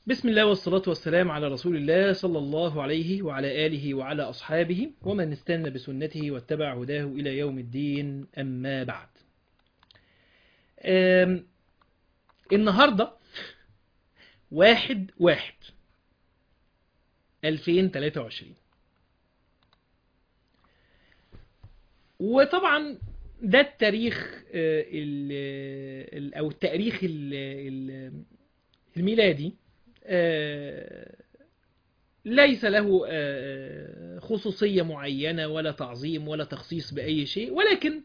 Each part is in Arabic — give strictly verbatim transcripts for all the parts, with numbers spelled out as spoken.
بسم الله والصلاة والسلام على رسول الله صلى الله عليه وعلى آله وعلى أصحابه ومن استنى بسنته واتبع هداه إلى يوم الدين. أما بعد، أم، النهاردة واحد واحد ألفين وتلاتة وعشرين، وطبعا ده التاريخ آه، ال- ال- أو التاريخ ال- ال- الميلادي. آه، ليس له آه، خصوصية معينة ولا تعظيم ولا تخصيص بأي شيء، ولكن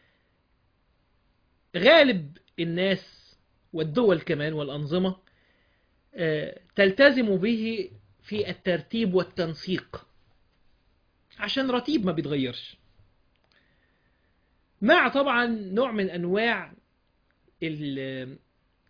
غالب الناس والدول كمان والأنظمة آه، تلتزم به في الترتيب والتنسيق، عشان رتيب ما بيتغيرش، مع طبعا نوع من أنواع ال-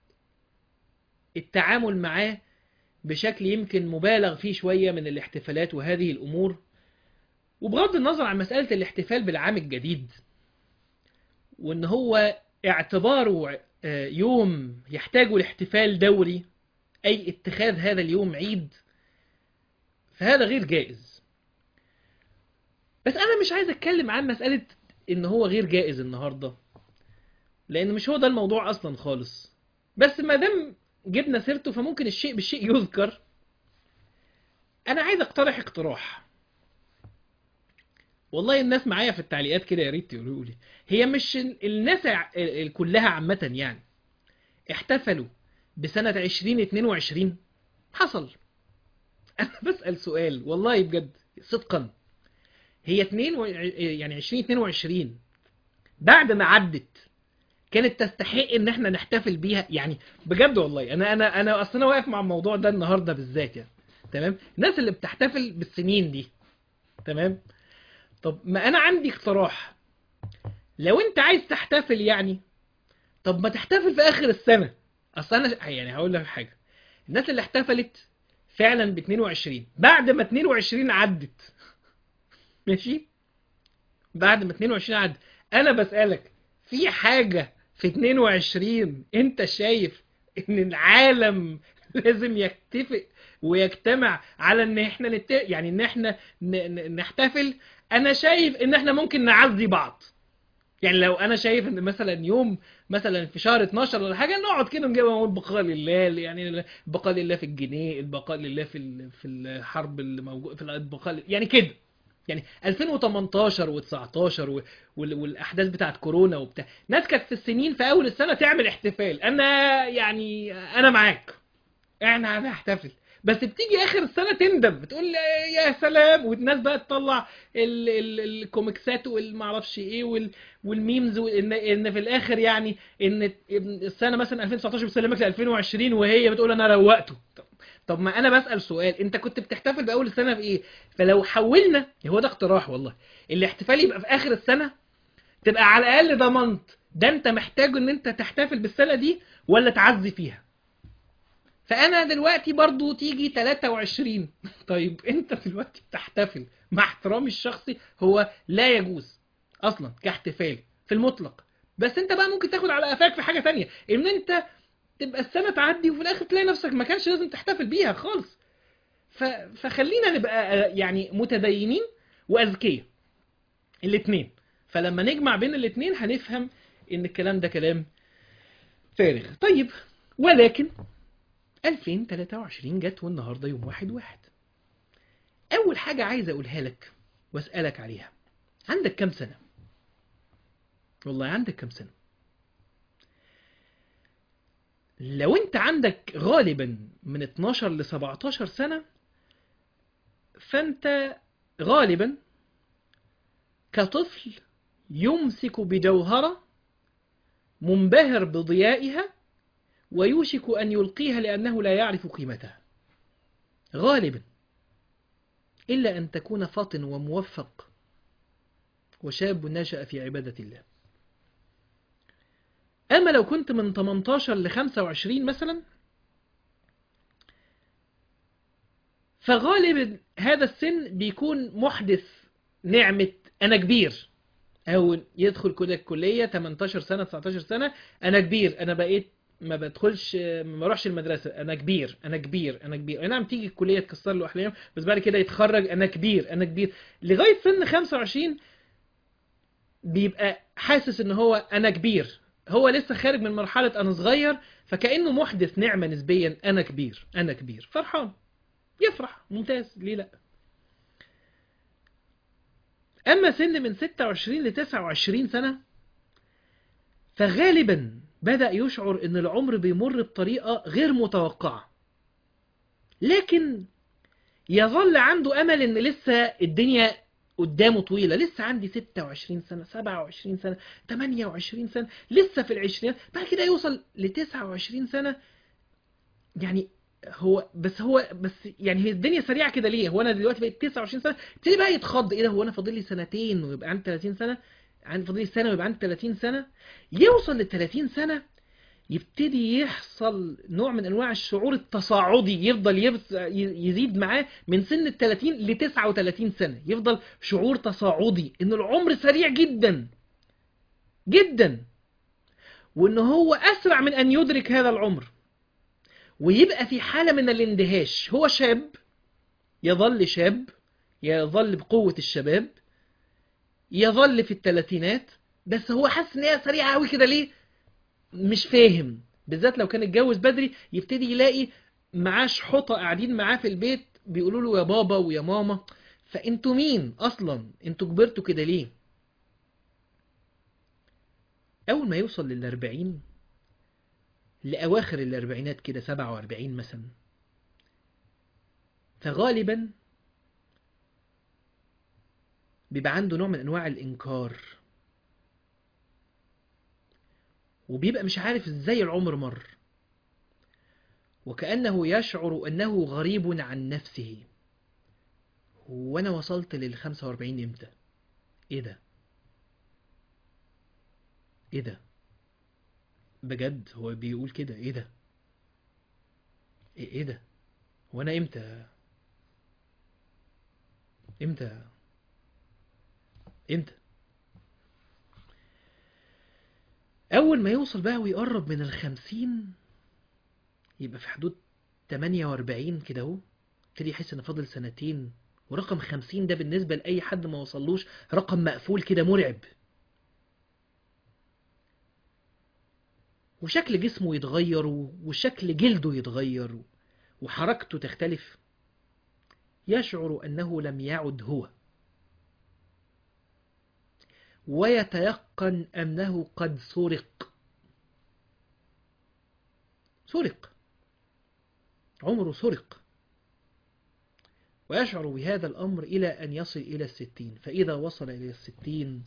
التعامل معاه بشكل يمكن مبالغ فيه شوية من الاحتفالات وهذه الأمور. وبغض النظر عن مسألة الاحتفال بالعام الجديد، وإن هو اعتباره آه، يوم يحتاج لاحتفال دوري، أي اتخاذ هذا اليوم عيد، فهذا غير جائز. بس أنا مش عايز أتكلم عن مسألة إن هو غير جائز النهاردة، لأن مش هو ده الموضوع أصلا خالص. بس ما دام جبنا سيرته فممكن الشيء بالشيء يذكر. أنا عايز أقترح اقتراح، والله الناس معايا في التعليقات كده يا ريت يقولوا لي، هي مش ال- الناس ع- ال- كلها عامة يعني احتفلوا بسنة عشرين اتنين وعشرين؟ حصل. أنا بسأل سؤال والله بجد صدقا، هي اتنين و... يعني عشرين اتنين وعشرين بعد ما عدت كانت تستحق ان احنا نحتفل بيها؟ يعني بجد والله انا انا انا اصلا واقف مع الموضوع ده النهارده بالذات يعني. تمام، الناس اللي بتحتفل بالسنين دي، تمام. طب ما انا عندي اقتراح، لو انت عايز تحتفل يعني، طب ما تحتفل في اخر السنه. اصل انا يعني هقول لك حاجه، الناس اللي احتفلت فعلا ب اتنين وعشرين بعد ما اتنين وعشرين عدت، ماشي، بعد ما اتنين وعشرين عدت، انا بسألك في حاجة في اتنين وعشرين انت شايف ان العالم لازم يتفق ويجتمع على ان احنا نت... يعني ان احنا ن... ن- نحتفل؟ انا شايف ان احنا ممكن نعزي بعض. يعني لو انا شايف ان مثلا يوم مثلا في شهر اتناشر ولا حاجه، نقعد كده نجيب نقول بقاء لله، يعني البقاء لله في الجنيه، البقاء لله في ال- في الحرب اللي موجود في البقاء، يعني كده. يعني ألفين وتمنتاشر و19 والاحداث بتاعت كورونا وبتاع، ناس كانت في السنين في اول السنه تعمل احتفال، انا يعني انا معاك، احنا هنحتفل. بس بتيجي اخر السنه تندم، بتقول يا سلام، والناس بقى تطلع ال ال الكوميكسات والمعرفش ايه وال والميمز، وان ان في الاخر يعني ان السنه مثلا ألفين وتسعتاشر بتسلمك ل ألفين وعشرين وهي بتقول انا روقته. طب طب ما انا بسأل سؤال، انت كنت بتحتفل باول السنه بايه؟ فلو حولنا، هو ده اقتراح والله، الاحتفال يبقى في اخر السنه، تبقى على الاقل ضمنت ده انت محتاج ان انت تحتفل بالسنه دي ولا تعزي فيها. فانا دلوقتي برضو تيجي تلاتة وعشرين طيب انت دلوقتي بتحتفل، مع احترامي الشخصي هو لا يجوز اصلا كاحتفال في المطلق، بس انت بقى ممكن تاخد على قفاك في حاجة تانية، ان انت تبقى السنة تعدي وفي الاخر تلاقي نفسك ما كانش لازم تحتفل بيها خالص. ف... فخلينا نبقى آه، يعني متدينين واذكياء الاتنين، فلما نجمع بين الاتنين هنفهم ان الكلام ده كلام فارغ. طيب، ولكن ألفين وتلاتة وعشرين جت والنهارده يوم واحد واحد. اول حاجه عايز اقولها لك واسالك عليها، عندك كام سنه؟ والله عندك كام سنه؟ لو انت عندك غالبا من اتناشر ل سبعتاشر سنه، فانت غالبا كطفل يمسك بجوهره منبهر بضيائها ويوشك ان يلقيها لانه لا يعرف قيمتها، غالبا، الا ان تكون فاطن وموفق وشاب نشأ في عباده الله. اما لو كنت من تمنتاشر ل خمسة وعشرين مثلا، فغالبا هذا السن بيكون محدث نعمة انا كبير، او يدخل كده الكلية تمنتاشر سنة تسعتاشر سنة، انا كبير، انا بقيت ما بدخلش، ما بروحش المدرسه، انا كبير انا كبير انا كبير. اي نعم تيجي الكليه تكسر له احلام، بس بعد كده يتخرج انا كبير انا كبير لغايه سن خمسة وعشرين بيبقى حاسس ان هو انا كبير. هو لسه خارج من مرحله انا صغير، فكانه محدث نعمه نسبيا. انا كبير انا كبير فرحان، يفرح، ممتاز، ليه لا. اما سن من ستة وعشرين ل تسعة وعشرين سنه فغالبا بدأ يشعر ان العمر بيمر بطريقة غير متوقعة، لكن يظل عنده امل ان لسه الدنيا قدامه طويلة. لسه عندي ستة وعشرين سنة، سبعة وعشرين سنة، ثمانية وعشرين سنة، لسه في العشرينات. بعد كده يوصل ل تسعة وعشرين سنة، يعني هو بس هو بس يعني هي الدنيا سريعة كده ليه؟ هو انا دلوقتي بقيت تسعة وعشرين سنة، ابتدي بقى يتخض، ايه ده، هو انا فاضل لي سنتين ويبقى عندي ثلاثين سنة، عندي فاضل لي سنة ويبقى عندي ثلاثين سنة. يوصل ل ثلاثين سنة يبتدي يحصل نوع من انواع الشعور التصاعدي، يفضل يبس- يزيد معاه من سن ال ثلاثين ل تسعة وثلاثين سنة، يفضل شعور تصاعدي ان العمر سريع جدا جدا، وان هو اسرع من ان يدرك هذا العمر، ويبقى في حالة من الاندهاش. هو شاب، يظل شاب، يظل بقوة الشباب، يظل في الثلاثينات، بس هو حاسس ان هي سريعة قوي كده ليه؟ مش فاهم. بالذات لو كان اتجوز بدري يبتدي يلاقي معاه شحطة قاعدين معاه في البيت بيقولوا له يا بابا ويا ماما. فانتوا مين اصلا؟ انتوا كبرتوا كده ليه؟ اول ما يوصل للاربعين، لاواخر الاربعينات كده، سبعة واربعين مثلا، فغالبا بيبقى عنده نوع من انواع الانكار، وبيبقى مش عارف ازاي العمر مر، وكأنه يشعر انه غريب عن نفسه. وانا وصلت للخمسة واربعين امتى؟ ايه ده؟ ايه ده بجد؟ هو بيقول كده؟ ايه ده؟ ايه إيه ده؟ هو انا امتى امتى امتى اول ما يوصل بقى ويقرب من الخمسين، يبقى في حدود تمانية واربعين كده اهو، ابتدي يحس ان فاضل سنتين. ورقم خمسين ده بالنسبة لأي حد ما وصلوش رقم مقفول كده مرعب. وشكل جسمه يتغير، وشكل جلده يتغير، وحركته تختلف. يشعر أنه لم يعد هو، ويتيقن أنه قد سرق. سرق، عمره سرق. ويشعر بهذا الأمر إلى أن يصل إلى الستين. فإذا وصل إلى الستين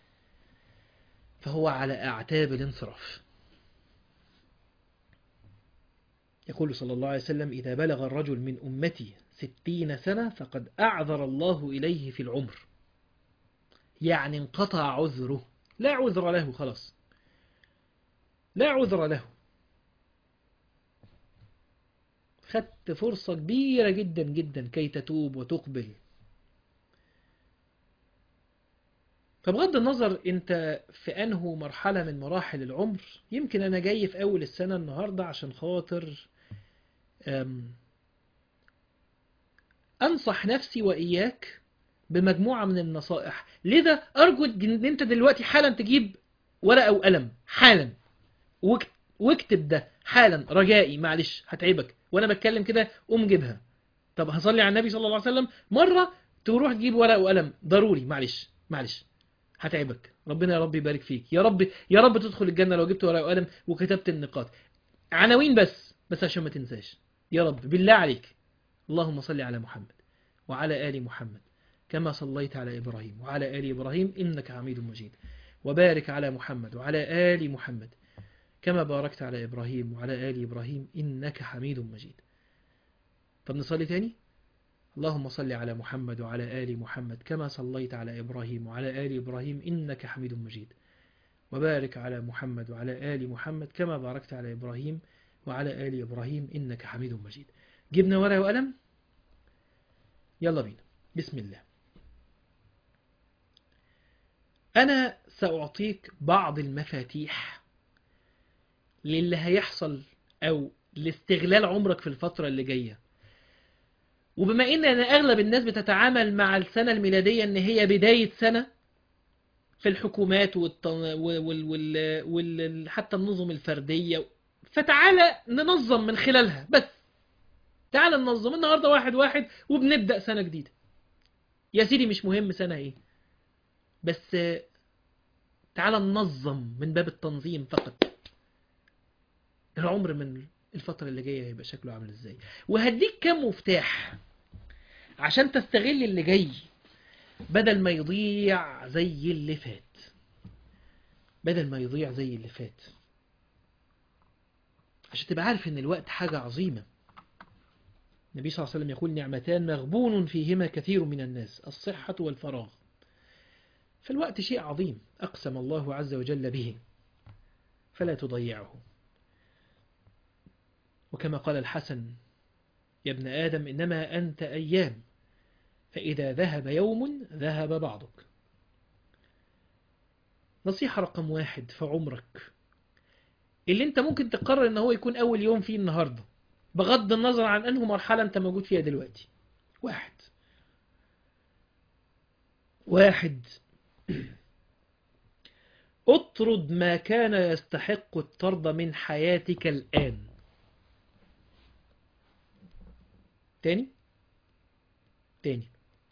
فهو على أعتاب الانصراف. يقول صلى الله عليه وسلم: إذا بلغ الرجل من أمتي ستين سنة فقد أعذر الله إليه في العمر. يعني انقطع عذره، لا عذر له، خلاص لا عذر له. خدت فرصة كبيرة جدا جدا كي تتوب وتقبل. فبغض النظر انت في انه مرحلة من مراحل العمر، يمكن انا جاي في اول السنة النهاردة عشان خاطر أم، انصح نفسي واياك بمجموعة من النصائح. لذا ارجو ان انت دلوقتي حالا تجيب ورقة وقلم حالا، واكت- واكتب ده حالا، رجائي معلش هتعبك وانا بتكلم كده، قوم جيبها. طب هصلي على النبي صلى الله عليه وسلم مرة، تروح تجيب ورقة وقلم ضروري، معلش معلش هتعبك. ربنا يا رب يبارك فيك، يا رب يا رب تدخل الجنة لو جبت ورقة وقلم وكتبت النقاط، عناوين بس بس عشان ما تنساش. يا رب بالله عليك، اللهم صل على محمد وعلى آل محمد كما صليت على إبراهيم وعلى آل إبراهيم إنك حميد مجيد، وبارك على محمد وعلى آل محمد كما باركت على إبراهيم وعلى آل إبراهيم إنك حميد مجيد. طب نصلي تاني. اللهم صل على محمد وعلى آل محمد كما صليت على إبراهيم وعلى آل إبراهيم إنك حميد مجيد، وبارك على محمد وعلى آل محمد كما باركت على إبراهيم وعلى آل إبراهيم إنك حميد مجيد. جبنا ورقة وقلم، يلا بينا. بسم الله. أنا سأعطيك بعض المفاتيح للي هيحصل أو لاستغلال عمرك في الفترة اللي جاية. وبما إن أنا أغلب الناس بتتعامل مع السنة الميلادية إن هي بداية سنة في الحكومات والت... وال... وال... وال... حتى النظم الفردية، فتعالى ننظم من خلالها. بس تعالى ننظم النهاردة واحد واحد وبنبدأ سنة جديدة. يا سيدي مش مهم سنة ايه، بس تعالى ننظم من باب التنظيم فقط. العمر من الفترة اللي جاية هيبقى شكله عامل ازاي. وهديك كام مفتاح عشان تستغل اللي جاي بدل ما يضيع زي اللي فات. بدل ما يضيع زي اللي فات عشان تبقى عارف ان الوقت حاجة عظيمة. النبي صلى الله عليه وسلم يقول: نعمتان مغبون فيهما كثير من الناس، الصحة والفراغ. فالوقت شيء عظيم أقسم الله عز وجل به، فلا تضيعه. وكما قال الحسن: يا ابن آدم إنما أنت أيام، فإذا ذهب يوم ذهب بعضك. نصيحة رقم واحد في عمرك اللي انت ممكن تقرر ان هو يكون اول يوم فيه النهاردة، بغض النظر عن انه مرحلة انت موجود فيها دلوقتي. واحد واحد اطرد ما كان يستحق الطرد من حياتك الآن. تاني تاني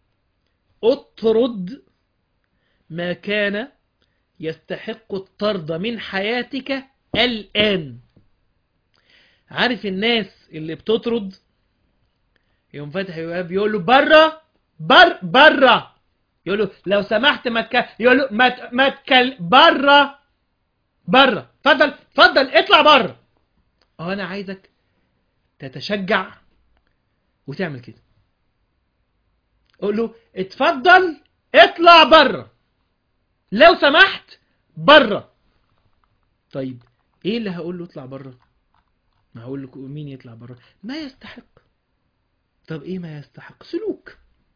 اطرد ما كان يستحق الطرد من حياتك الآن. عارف الناس اللي بتطرد يوم فاتح الباب يقول له بره بر بره، يقول له لو سمحت ما تك... يقول له ما ما تكل بره بره، اتفضل اتفضل اطلع بره. اه انا عايزك تتشجع وتعمل كده. قول له اتفضل اطلع بره، لو سمحت بره. طيب ايه اللي هقول له اطلع بره؟ ما هقول له مين يطلع بره؟ ما يستحق. طب ايه ما يستحق؟ سلوك.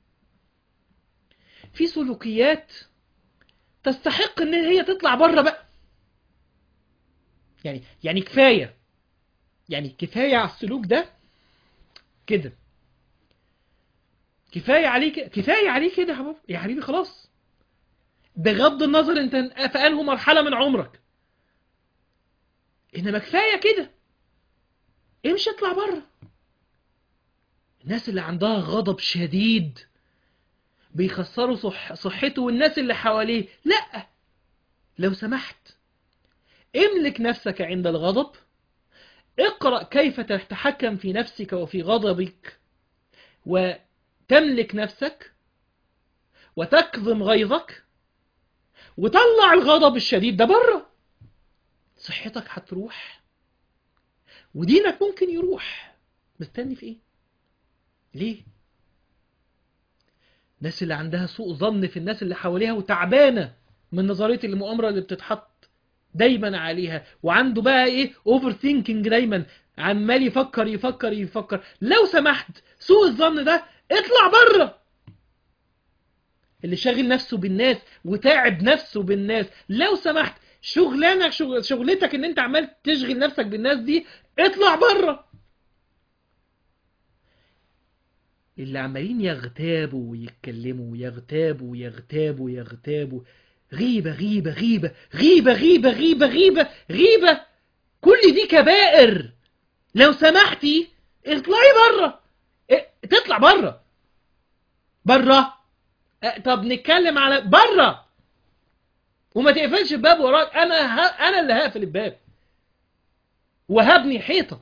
في سلوكيات تستحق ان هي تطلع بره بقى. يعني يعني كفايه، يعني كفايه على السلوك ده كده، كفايه عليك كفايه عليه كده يا حبيبي يا حبيبي خلاص. بغض النظر انت في انه مرحله من عمرك، انما كفايه كده، امشي اطلع بره. الناس اللي عندها غضب شديد بيخسروا صح صحته والناس اللي حواليه. لا، لو سمحت املك نفسك عند الغضب. اقرأ كيف تتحكم في نفسك وفي غضبك وتملك نفسك وتكظم غيظك وطلع الغضب الشديد ده بره. صحتك هتروح ودينك ممكن يروح. مستني في ايه؟ ليه؟ الناس اللي عندها سوء ظن في الناس اللي حواليها وتعبانة من نظرية المؤامرة اللي بتتحط دايما عليها، وعنده بقى ايه اوفر ثينكينج، دايما عمال يفكر يفكر يفكر. لو سمحت سوء الظن ده اطلع بره. اللي شاغل نفسه بالناس وتاعب نفسه بالناس، لو سمحت شغلانك شغل شغلتك ان انت عمال تشغل نفسك بالناس دي، اطلع بره. اللي عمالين يغتابوا ويتكلموا ويغتابوا ويغتابوا ويغتابوا، غيبة غيبة غيبة غيبة غيبة غيبة غيبة غيبة، كل دي كبائر. لو سمحتي اطلعي بره. اه تطلع بره بره. اه طب نتكلم على بره وما تقفلش الباب وراك. انا ه... انا اللي هقفل الباب وهبني حيطة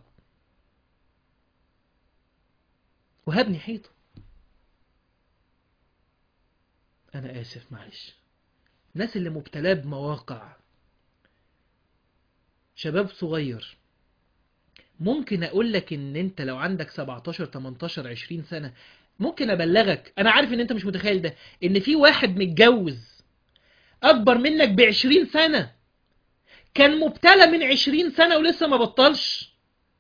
وهبني حيطة. انا اسف معلش. الناس اللي مبتلاه بمواقع، شباب صغير، ممكن اقول لك ان انت لو عندك سبعتاشر تمنتاشر عشرين سنة، ممكن ابلغك، انا عارف ان انت مش متخيل ده، ان في واحد متجوز اكبر منك بعشرين سنة كان مبتلى من عشرين سنة ولسه ما بطلش،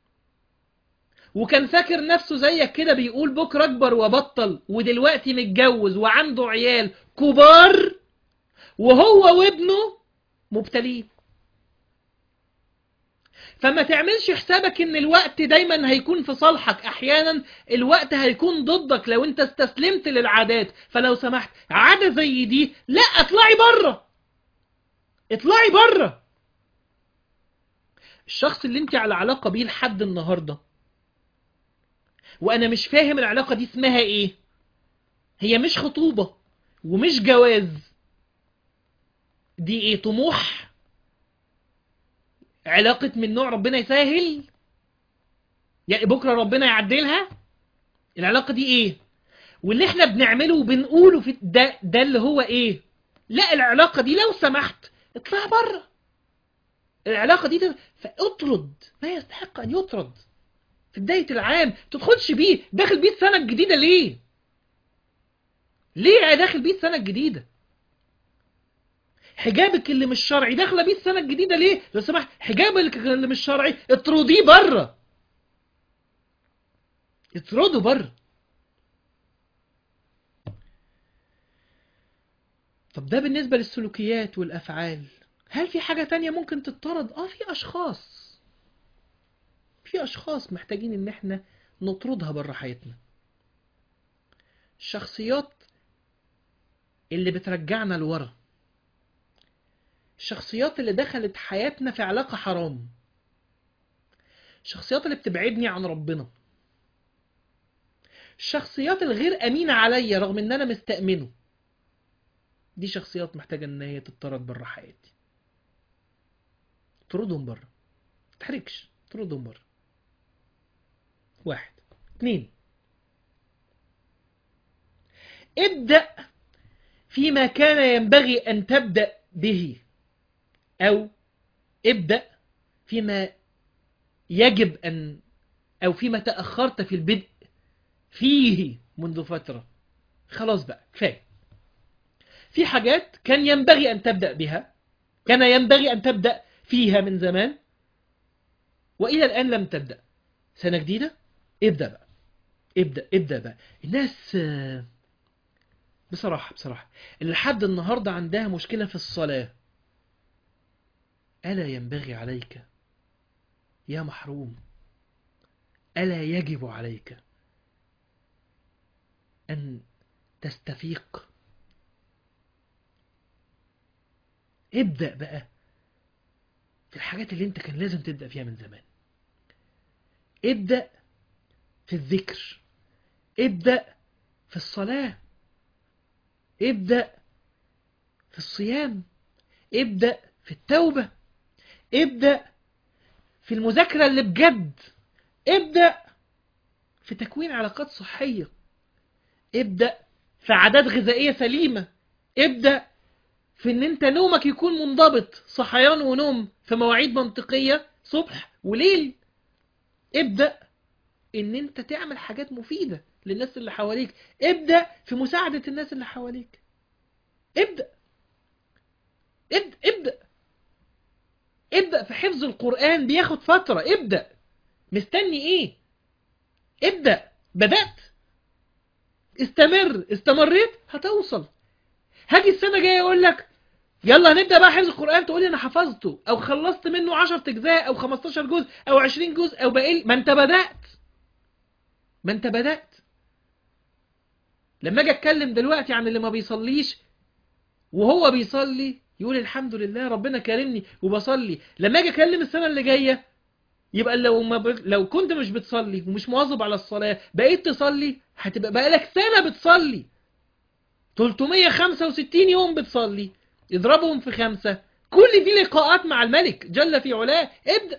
وكان فاكر نفسه زيك كده بيقول بكرة اكبر وبطل، ودلوقتي متجوز وعنده عيال كبار وهو وابنه مبتلين. فما تعملش حسابك ان الوقت دايما هيكون في صالحك، احيانا الوقت هيكون ضدك لو انت استسلمت للعادات. فلو سمحت عادة زي دي لا، اطلعي بره، اطلعي بره. الشخص اللي انت على علاقة بيه لحد النهاردة وانا مش فاهم العلاقة دي اسمها ايه، هي مش خطوبة ومش جواز، دي ايه؟ طموح؟ علاقة من نوع ربنا يسهل يعني بكرة ربنا يعدلها؟ العلاقة دي ايه؟ واللي احنا بنعمله وبنقوله في ده ده اللي هو ايه؟ لا، العلاقة دي لو سمحت اطلع بره. العلاقة دي تد... فاطرد ما يستحق ان يطرد في بداية العام. تدخلش بيه داخل بيه السنة الجديدة ليه؟ ليه داخل بيه السنة الجديدة؟ حجابك اللي مش شرعي داخله بيه السنة الجديدة ليه؟ لو سمحت حجابك اللي مش شرعي اطرديه بره، اطرده بره. طب ده بالنسبة للسلوكيات والأفعال. هل في حاجة تانية ممكن تطرد؟ اه، في أشخاص في أشخاص محتاجين إن احنا نطردها بره حياتنا. الشخصيات اللي بترجعنا لورا، الشخصيات اللي دخلت حياتنا في علاقة حرام، الشخصيات اللي بتبعدني عن ربنا، الشخصيات الغير أمينة عليا رغم إن أنا مستأمنه. دي شخصيات محتاجة إن هي تطرد بره حياتي. طردهم بره، متحركش، طردهم بره. واحد. اتنين، ابدأ فيما كان ينبغي أن تبدأ به، أو ابدأ فيما يجب أن أو فيما تأخرت في البدء فيه منذ فترة. خلاص بقى كفاية. في حاجات كان ينبغي أن تبدأ بها، كان ينبغي أن تبدأ فيها من زمان وإلى الآن لم تبدأ. سنة جديدة ابدأ بقى، ابدأ ابدأ بقى. الناس بصراحة بصراحة اللي لحد النهاردة عندها مشكلة في الصلاة، ألا ينبغي عليك يا محروم، ألا يجب عليك أن تستفيق؟ ابدأ بقى في الحاجات اللي انت كان لازم تبدأ فيها من زمان. ابدأ في الذكر، ابدأ في الصلاة، ابدأ في الصيام، ابدأ في التوبة، ابدأ في المذاكرة اللي بجد، ابدأ في تكوين علاقات صحية، ابدأ في عادات غذائية سليمة، ابدأ في ان انت نومك يكون منضبط، صحيان ونوم في مواعيد منطقية صبح وليل. ابدأ ان انت تعمل حاجات مفيدة للناس اللي حواليك، ابدأ في مساعدة الناس اللي حواليك. ابدأ ابدأ ابدأ ابدأ في حفظ القرآن، بياخد فترة. ابدأ، مستني ايه؟ ابدأ. بدأت، استمر، استمريت هتوصل. هاجي السنة جاية اقول لك يلا هنبدأ بقى حفظ القرآن، تقولي انا حفظته او خلصت منه عشرة اجزاء او خمستاشر جزء او عشرين جزء او بقيل. ما انت بدأت، ما انت بدأت. لما اجي اتكلم دلوقتي عن اللي ما بيصليش وهو بيصلي يقول الحمد لله ربنا كرمني وبصلي، لما اجي اكلم السنة اللي جاية يبقى لو ما ب... لو كنت مش بتصلي ومش مواظب على الصلاة بقيت تصلي، هتبقى بقالك سنة بتصلي ثلاثمية وخمسة وستين يوم بتصلي، اضربهم في خمسة، كل دي لقاءات مع الملك جل في علاه. ابدأ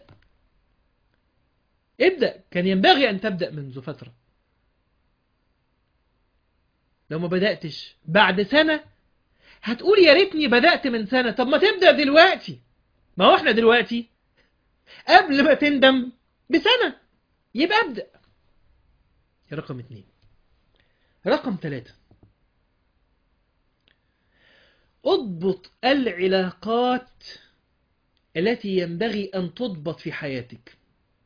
ابدأ، كان ينبغي أن تبدأ منذ فترة. لو ما بدأتش بعد سنة هتقول يا ريتني بدأت من سنة. طب ما تبدأ دلوقتي، ما هو احنا دلوقتي قبل ما تندم بسنة، يبقى ابدأ. رقم اتنين. رقم ثلاثة، اضبط العلاقات التي ينبغي أن تضبط في حياتك.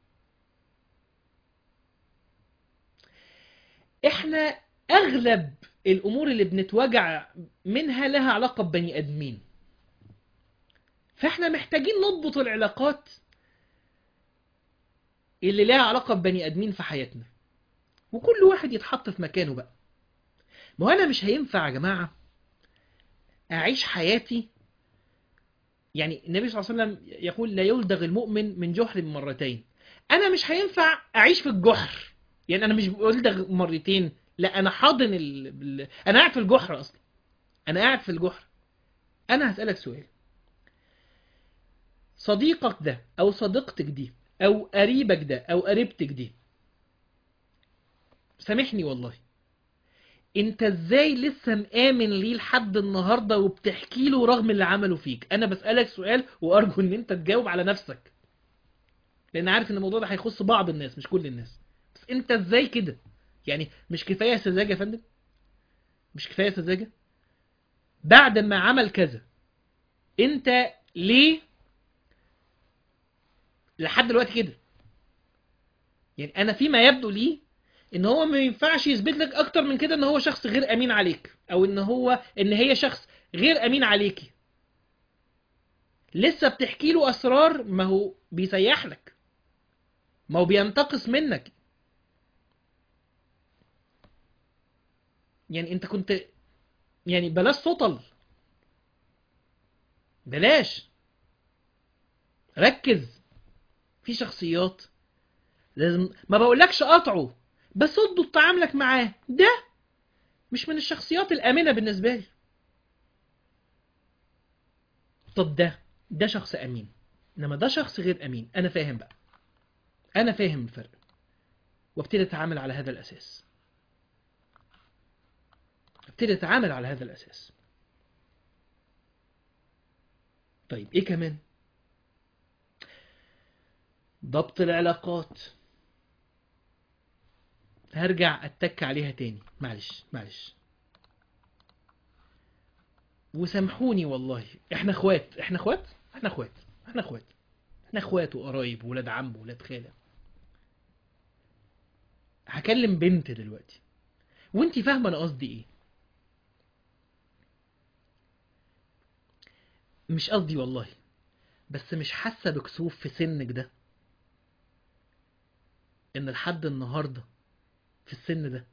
احنا أغلب الأمور اللي بنتوجع منها لها علاقة ببني أدمين، فاحنا محتاجين نضبط العلاقات اللي لها علاقة ببني ادمين في حياتنا، وكل واحد يتحط في مكانه بقى. ما هو انا مش هينفع يا جماعة اعيش حياتي، يعني النبي صلى الله عليه وسلم يقول لا يلدغ المؤمن من جحر مرتين. انا مش هينفع اعيش في الجحر، يعني انا مش بلدغ مرتين، لا انا حاضن ال... ال- انا قاعد في الجحر اصلا، انا قاعد في الجحر. انا هسألك سؤال، صديقك ده او صديقتك دي او قريبك ده او قريبتك دي، سامحني والله، انت ازاي لسه مآمن ليه لحد النهارده وبتحكي له رغم اللي عمله فيك؟ انا بسألك سؤال وارجو ان انت تجاوب على نفسك، لان عارف ان الموضوع ده هيخص بعض الناس مش كل الناس. بس انت ازاي كده؟ يعني مش كفايه سذاجه يا فندم؟ مش كفايه سذاجه؟ بعد ما عمل كذا انت ليه لحد دلوقتي كده؟ يعني انا فيما يبدو لي ان هو ما ينفعش يثبت لك اكتر من كده ان هو شخص غير امين عليك، او ان هو ان هي شخص غير امين عليكي. لسه بتحكي له اسرار، ما هو بيسيح لك، ما هو بينتقص منك. يعني انت كنت، يعني بلاش سطل، بلاش، ركز. في شخصيات لازم، ما بقولكش قطعه، بس اضبط تعاملك معاه، ده مش من الشخصيات الآمنة بالنسبة لي. طب ده ده شخص أمين، إنما ده شخص غير أمين. أنا فاهم بقى، أنا فاهم الفرق، وابتدي أتعامل على هذا الأساس، ابتدي أتعامل على هذا الأساس. طيب إيه كمان؟ ضبط العلاقات. هرجع أتك عليها تاني، معلش معلش، وسامحوني والله، احنا اخوات، احنا اخوات، احنا اخوات، احنا اخوات، احنا اخوات وقرايب وولاد عم وولاد خالة. هكلم بنت دلوقتي، وانتي فاهمة انا قصدي ايه. مش قصدي والله، بس مش حاسة بكسوف في سنك ده ان لحد النهاردة في السن ده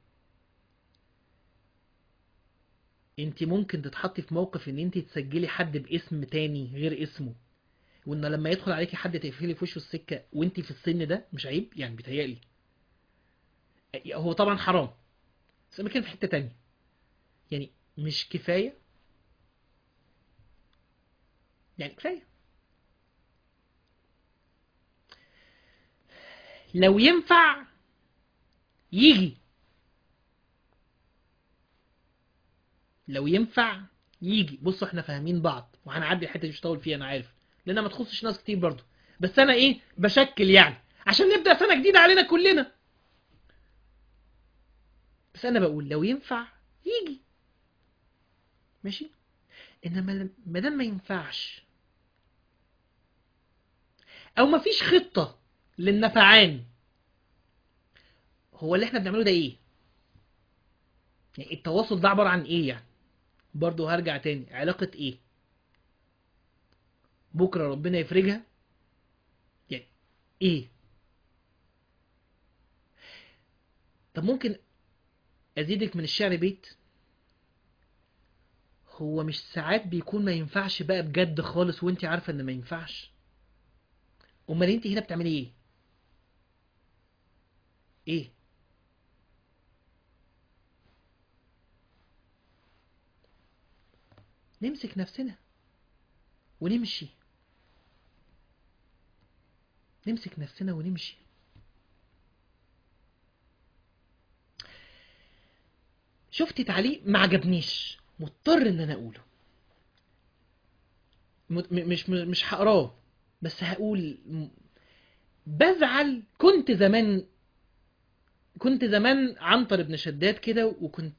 انت ممكن تتحطي في موقف ان انت تسجلي حد باسم تاني غير اسمه، وان لما يدخل عليكي حد تقفلي في وشه السكة وانت في السن ده؟ مش عيب يعني؟ بيتهيألي هو طبعا حرام، بس انا كده في حتة تانية. يعني مش كفاية؟ يعني كفاية لو ينفع يجي، لو ينفع يجي. بصوا احنا فاهمين بعض، وهنعدي الحته دي مش هطول فيها انا عارف، لانها ما تخصش ناس كتير برضو، بس انا ايه بشكل يعني عشان نبدا سنه جديده علينا كلنا. بس انا بقول لو ينفع يجي، ماشي. انما ما دام ما ينفعش او ما فيش خطه للنفعان، هو اللي احنا بنعمله ده ايه؟ يعني التواصل ده عباره عن ايه يعني؟ برضو هرجع تاني، علاقه ايه؟ بكره ربنا يفرجها، يعني ايه؟ طب ممكن ازيدك من الشعر بيت، هو مش ساعات بيكون ما ينفعش بقى بجد خالص وانت عارفة ان ما ينفعش؟ امال انت هنا بتعملي ايه؟ ايه؟ نمسك نفسنا ونمشي، نمسك نفسنا ونمشي. شفت تعليق ما عجبنيش، مضطر ان انا اقوله، م- م- مش مش هقراه، بس هقول م- بزعل. كنت زمان، كنت زمان عنتر ابن شداد كده، وكنت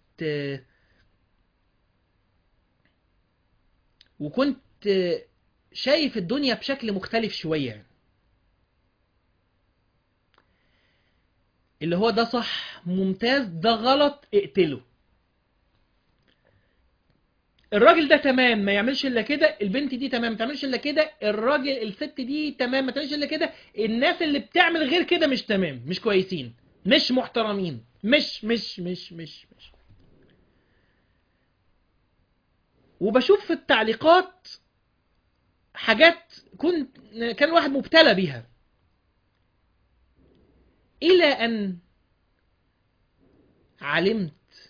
وكنت شايف الدنيا بشكل مختلف شوية يعني. اللي هو ده صح ممتاز، ده غلط اقتله. الراجل ده تمام ما يعملش الا كده، البنت دي تمام ما تعملش الا كده، الراجل الست دي تمام ما تعملش الا كده، الناس اللي بتعمل غير كده مش تمام، مش كويسين، مش محترمين، مش مش مش مش مش وبشوف في التعليقات حاجات كنت كان واحد مبتلى بيها، الى ان علمت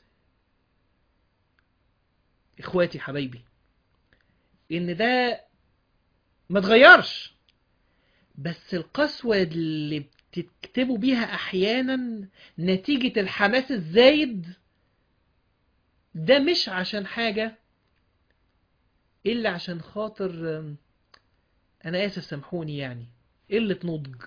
اخواتي حبايبي ان ده ما تغيرش، بس القسوة اللي بتكتبوا بيها احيانا نتيجة الحماس الزايد ده مش عشان حاجة الا عشان خاطر، انا اسف سامحوني يعني، قلة نضج.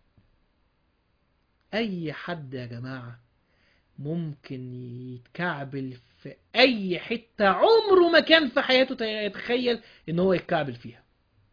اي حد يا جماعة ممكن يتكعبل في اي حتة عمره ما كان في حياته يتخيل ان هو يتكعبل فيها.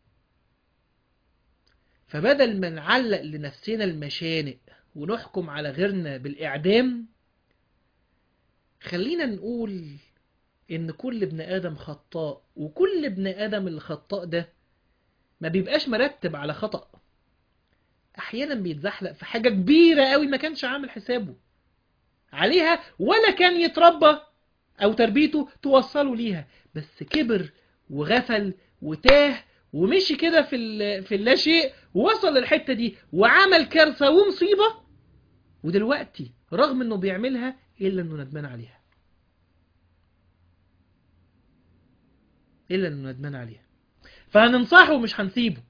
فبدل ما نعلق لنفسنا المشانق ونحكم على غيرنا بالاعدام، خلينا نقول ان كل ابن ادم خطاء، وكل ابن ادم الخطاء ده ما بيبقاش مرتب على خطأ، احيانا بيتزحلق في حاجة كبيرة قوي ما كانش عامل حسابه عليها، ولا كان يتربى او تربيته توصله ليها، بس كبر وغفل وتاه ومشي كده في في اللا شيء، ووصل للحتة دي وعمل كارثة ومصيبة، ودلوقتي رغم انه بيعملها الا انه ندمان عليها، الا انه ندمان عليها. فهننصحه ومش هنسيبه،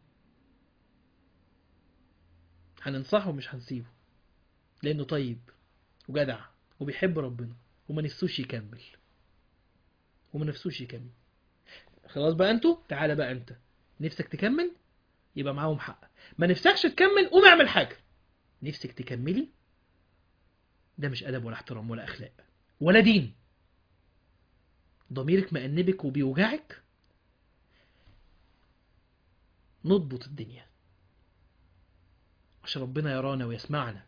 هننصحه ومش هنسيبه، لانه طيب وجدع وبيحب ربنا وما نفسوش يكمل، وما نفسوش يكمل. خلاص بقى انتوا، تعالى بقى انت نفسك تكمل يبقى معاهم حق، ما نفسكش تكمل قوم اعمل حاجة. نفسك تكملي، ده مش أدب ولا احترام ولا أخلاق ولا دين. ضميرك مأنبك وبيوجعك، نضبط الدنيا عشان ربنا يرانا ويسمعنا،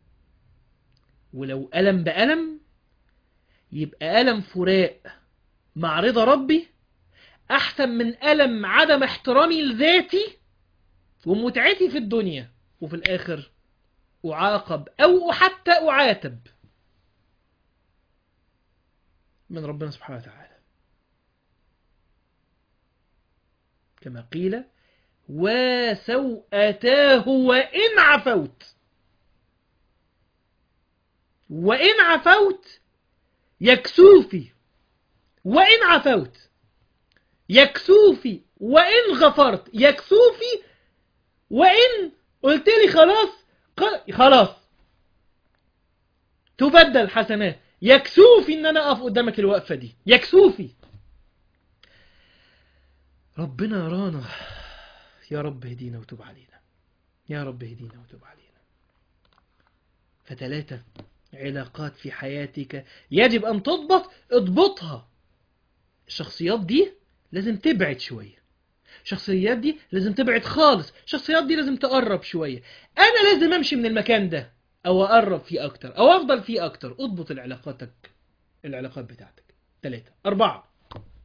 ولو ألم بألم يبقى ألم فراق مع رضا ربي أحسن من ألم عدم احترامي لذاتي ومتعتي في الدنيا، وفي الآخر أعاقب أو حتى أعاتب من ربنا سبحانه وتعالى، كما قيل وسوءتاه وإن عفوت. وإن عفوت يكسوفي، وإن عفوت يكسوفي، وإن غفرت يكسوفي، وإن قلت لي خلاص خلاص تبدل حسنات، يكسوفي ان انا اقف قدامك الوقفة دي، يكسوفي. ربنا يرانا، يا رب هدينا وتوب علينا، يا رب هدينا وتوب علينا. فتلاتة علاقات في حياتك يجب ان تضبط، اضبطها. الشخصيات دي لازم تبعد شوية، الشخصيات دي لازم تبعد خالص، الشخصيات دي لازم تقرب شوية، انا لازم امشي من المكان ده او اقرب فيه اكتر او افضل فيه اكتر. اضبط العلاقاتك، العلاقات بتاعتك. ثلاثة. اربعة،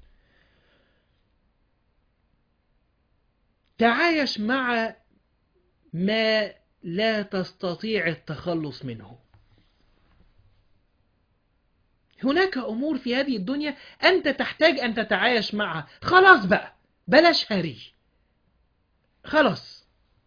تعايش مع ما لا تستطيع التخلص منه. هناك امور في هذه الدنيا انت تحتاج ان تتعايش معها، خلاص بقى بلاش هري، خلاص.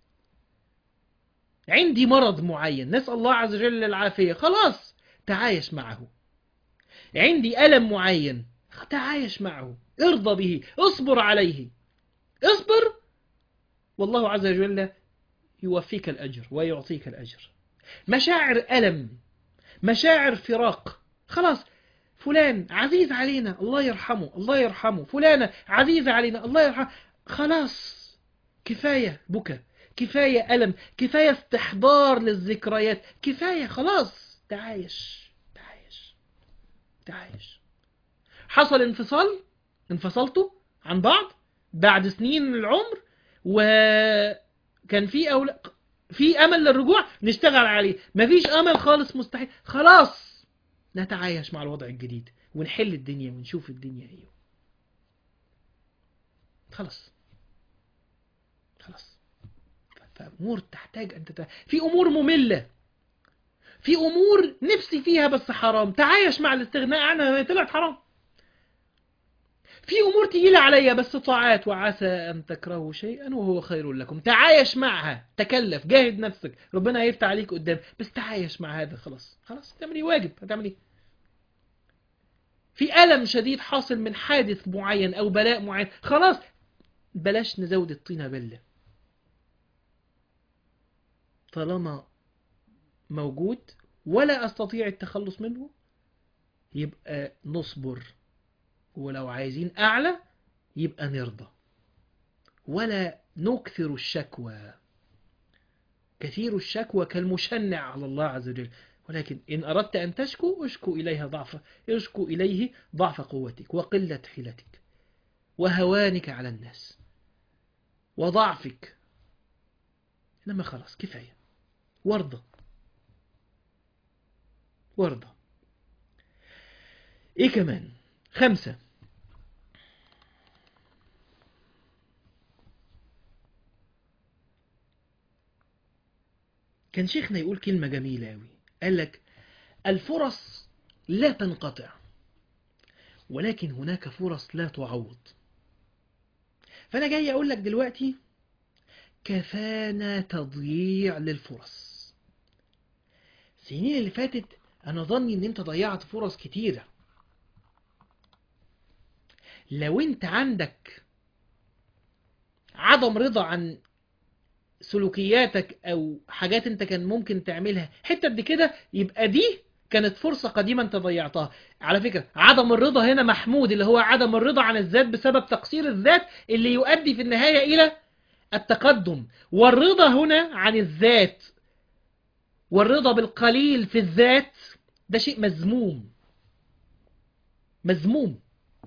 عندي مرض معين نسأل الله عز وجل العافية، خلاص تعايش معه. عندي ألم معين تعايش معه، ارضى به، اصبر عليه، اصبر والله عز وجل يوفيك الأجر ويعطيك الأجر. مشاعر ألم، مشاعر فراق، خلاص فلان عزيز علينا الله يرحمه الله يرحمه، فلانة عزيزة علينا الله يرحمه، خلاص كفاية بكى، كفاية ألم، كفاية استحضار للذكريات، كفاية خلاص تعايش تعايش تعايش. حصل انفصال، انفصلتوا عن بعض بعد سنين العمر وكان في أول... في أمل للرجوع، نشتغل عليه. مفيش أمل خالص، مستحيل، خلاص نتعايش مع الوضع الجديد ونحل الدنيا ونشوف الدنيا ايه. خلاص خلاص. فأمور تحتاج أن تت... في أمور مملة، في أمور نفسي فيها بس حرام، تعايش مع الاستغناء عنها طلعت حرام. في أمور تقيلة عليا بس طاعات، وعسى أن تكرهوا شيئا وهو خير لكم، تعايش معها، تكلف، جاهد نفسك، ربنا هيفتح عليك قدام، بس تعايش مع هذا. خلاص خلاص هتعمل ايه؟ واجب، هتعمل ايه؟ في ألم شديد حاصل من حادث معين أو بلاء معين، خلاص بلاش نزود الطينة بلة، طالما موجود ولا أستطيع التخلص منه يبقى نصبر، ولو عايزين أعلى يبقى نرضى، ولا نكثر الشكوى. كثير الشكوى كالمشنع على الله عز وجل، ولكن إن أردت أن تشكو اشكو إليها ضعف اشكو إليه ضعف قوتك وقلة حيلتك وهوانك على الناس وضعفك، إنما خلاص كفاية، وارضى وارضى. إيه كمان؟ خمسة، كان شيخنا يقول كلمة جميلة أوي، قال لك الفرص لا تنقطع ولكن هناك فرص لا تعوض. فأنا جاي أقول لك دلوقتي كفانا تضييع للفرص. السنين اللي فاتت أنا ظني إن أنت ضيعت فرص كتيرة. لو أنت عندك عدم رضا عن سلوكياتك أو حاجات أنت كان ممكن تعملها حتى قد كده، يبقى دي كانت فرصة قديمة أنت ضيعتها. على فكرة عدم الرضا هنا محمود، اللي هو عدم الرضا عن الذات بسبب تقصير الذات اللي يؤدي في النهاية إلى التقدم، والرضا هنا عن الذات والرضا بالقليل في الذات ده شيء مذموم مذموم.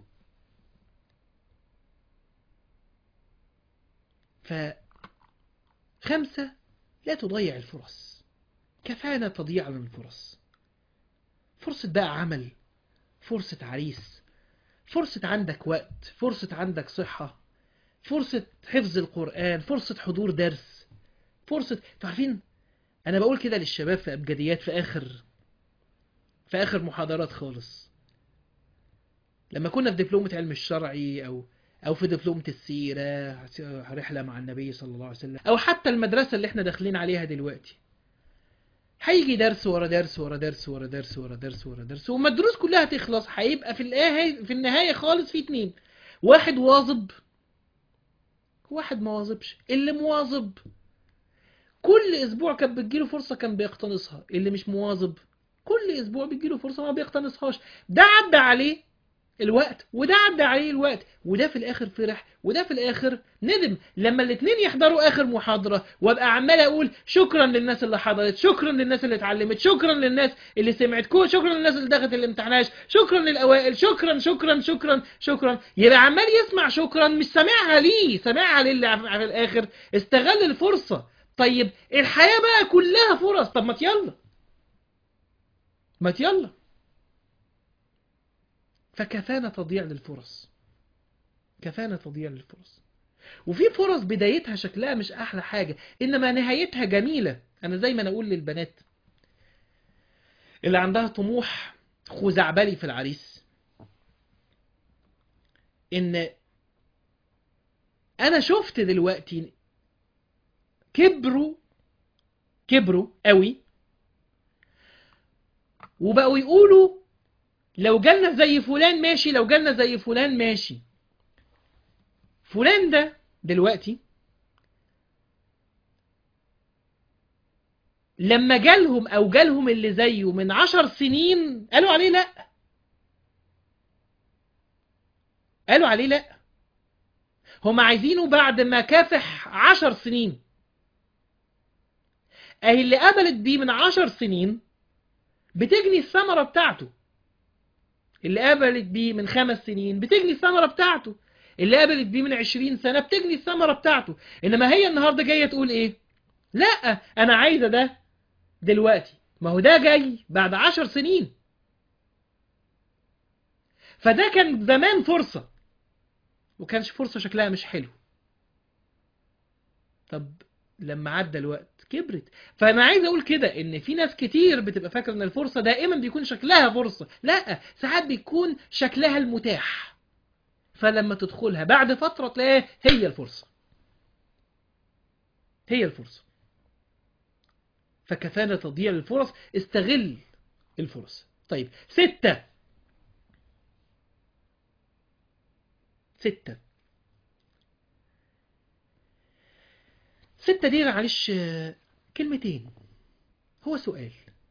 فخمسة، لا تضيع الفرص، كفانا تضييع من الفرص. فرصة بقى عمل، فرصة عريس، فرصة عندك وقت، فرصة عندك صحة، فرصة حفظ القرآن، فرصة حضور درس، فرصة. تعرفين أنا بقول كده للشباب في أبجديات في آخر في آخر محاضرات خالص، لما كنا في دبلومة علم الشرعي أو أو في دبلومة السيرة، رحلة مع النبي صلى الله عليه وسلم، أو حتى المدرسة اللي احنا داخلين عليها دلوقتي، هيجي درس ورا درس ورا درس ورا درس ورا درس ورا درس، وما الدروس كلها تخلص هيبقى في النهاية في النهاية خالص في اتنين، واحد واظب واحد ما واظبش. اللي مواظب كل اسبوع كان بتجيله فرصة كان بيقتنصها، اللي مش مواظب كل اسبوع بتجيله فرصة ما بيقتنصهاش. ده عدى عليه الوقت وده عدى عليه الوقت، وده في الاخر فرح وده في الاخر ندم. لما الاثنين يحضروا اخر محاضرة وابقى عمال اقول شكرا للناس اللي حضرت، شكرا للناس اللي اتعلمت، شكرا للناس اللي سمعت، شكرا للناس اللي دخلت الامتحانات، شكرا للاوائل، شكرا شكرا شكرا شكرا، يبقى عمال يسمع شكرا مش سامعها ليه، سامعها للي في الاخر استغل الفرصة. طيب الحياة بقى كلها فرص، طب ما يلا ما يلا. فكفانا تضييع للفرص، كفانا تضييع للفرص. وفي فرص بدايتها شكلها مش احلى حاجة انما نهايتها جميلة. انا زي ما انا اقول للبنات اللي عندها طموح خزعبلي في العريس ان انا شفت دلوقتي كبروا كبروا قوي وبقوا يقولوا لو جالنا زي فلان ماشي، لو جالنا زي فلان ماشي. فلان ده دلوقتي لما جالهم او جالهم اللي زيه من عشر سنين قالوا عليه لا، قالوا عليه لا. هم عايزينه بعد ما كافح عشر سنين. اهي اللي قبلت بيه من عشر سنين بتجني الثمرة بتاعته، اللي قبلت بيه من خمس سنين بتجني الثمرة بتاعته، اللي قبلت بيه من عشرين سنة بتجني الثمرة بتاعته. انما هي النهاردة جاية تقول ايه؟ لا انا عايزة ده دلوقتي، ما هو ده جاي بعد عشر سنين. فده كان زمان فرصة، وكانش فرصة شكلها مش حلو. طب لما عدى الوقت كبرت. فانا عايز اقول كده ان في ناس كتير بتبقى فاكره ان الفرصه دائما بيكون شكلها فرصه، لا، ساعات بيكون شكلها المتاح، فلما تدخلها بعد فتره تلاقيها هي الفرصه، هي الفرصه. فكفانا تضييع الفرص، استغل الفرص. طيب ستة ستة ستة دي معلش كلمتين، هو سؤال: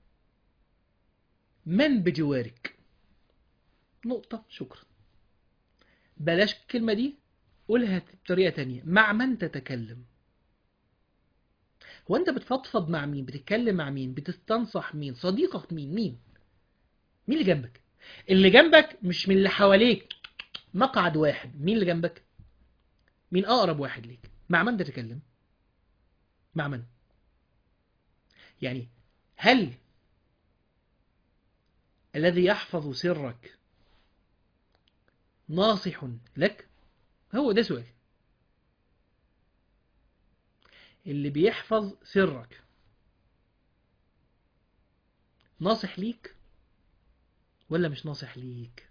من بجوارك؟ نقطة، شكرا. بلاش الكلمة دي، قولها بطريقة تانية: مع من تتكلم؟ هو انت بتفضفض مع مين؟ بتتكلم مع مين؟ بتستنصح مين؟ صديقك مين؟ مين مين اللي جنبك؟ اللي جنبك مش من اللي حواليك، مقعد واحد. مين اللي جنبك؟ مين اقرب واحد ليك؟ مع من تتكلم؟ مع من؟ يعني هل الذي يحفظ سرك ناصح لك؟ هو ده سؤال. اللي بيحفظ سرك ناصح ليك ولا مش ناصح ليك؟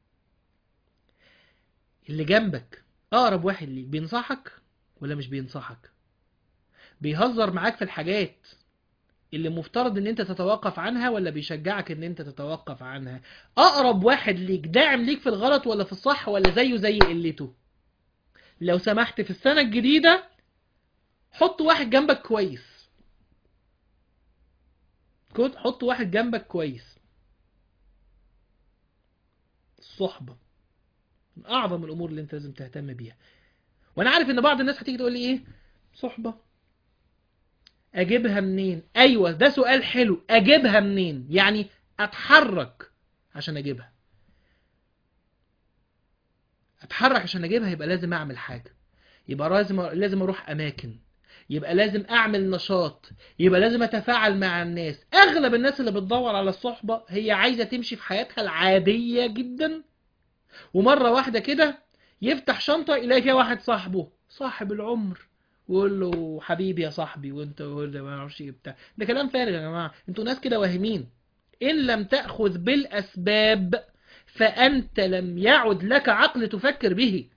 اللي جنبك اقرب واحد ليك بينصحك ولا مش بينصحك؟ بيهزر معاك في الحاجات اللي مفترض ان انت تتوقف عنها ولا بيشجعك ان انت تتوقف عنها؟ اقرب واحد ليك داعم ليك في الغلط ولا في الصح، ولا زيه زي قلته؟ لو سمحت في السنة الجديدة حط واحد جنبك كويس، كنت حط واحد جنبك كويس. الصحبة من اعظم الامور اللي انت لازم تهتم بيها. وانا عارف ان بعض الناس هتيجي تقول لي ايه صحبة اجيبها منين؟ ايوه ده سؤال حلو، اجيبها منين؟ يعني اتحرك عشان اجيبها. اتحرك عشان اجيبها يبقى لازم اعمل حاجة، يبقى لازم لازم اروح اماكن، يبقى لازم اعمل نشاط، يبقى لازم اتفاعل مع الناس. اغلب الناس اللي بتدور على الصحبة هي عايزة تمشي في حياتها العادية جدا، ومرة واحدة كده يفتح شنطة يلاقي فيها واحد صاحبه صاحب العمر، ويقول له حبيبي يا صاحبي، وانت يقول له ما اعرفش ايه بتاع. ده كلام فارغ يا جماعة، انتوا ناس كده واهمين. ان لم تأخذ بالاسباب فانت لم يعد لك عقل تفكر به.